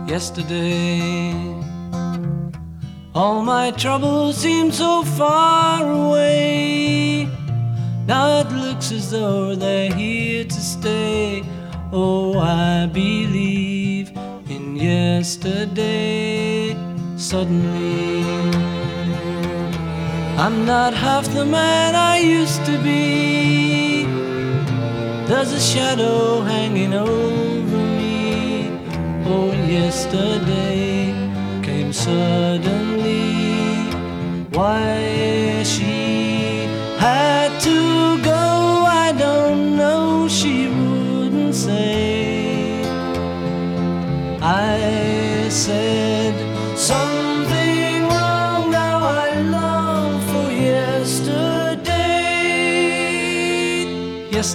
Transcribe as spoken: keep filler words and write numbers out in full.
yesterday. All my troubles seem so far away. Now it looks as though they're here to stay. Oh, I believe in yesterday. Suddenly, I'm not half the man I used to be. There's a shadow hanging over me. Oh, yesterday came suddenly. Why she